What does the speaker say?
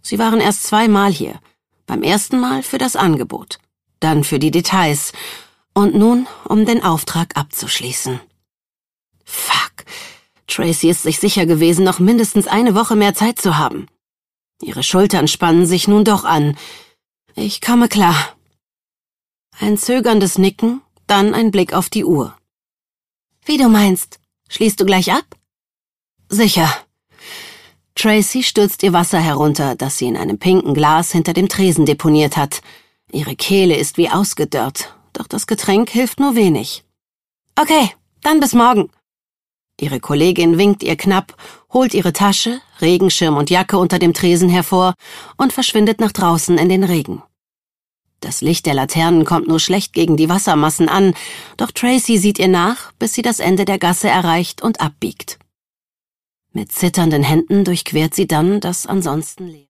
Sie waren erst 2-mal hier. Beim ersten Mal für das Angebot, dann für die Details und nun, um den Auftrag abzuschließen. Fuck. Tracy ist sich sicher gewesen, noch mindestens eine Woche mehr Zeit zu haben. Ihre Schultern spannen sich nun doch an. Ich komme klar. Ein zögerndes Nicken, dann ein Blick auf die Uhr. Wie du meinst, schließt du gleich ab? Sicher. Tracy stürzt ihr Wasser herunter, das sie in einem pinken Glas hinter dem Tresen deponiert hat. Ihre Kehle ist wie ausgedörrt, doch das Getränk hilft nur wenig. Okay, dann bis morgen. Ihre Kollegin winkt ihr knapp, holt ihre Tasche, Regenschirm und Jacke unter dem Tresen hervor und verschwindet nach draußen in den Regen. Das Licht der Laternen kommt nur schlecht gegen die Wassermassen an, doch Tracy sieht ihr nach, bis sie das Ende der Gasse erreicht und abbiegt. Mit zitternden Händen durchquert sie dann das ansonsten leere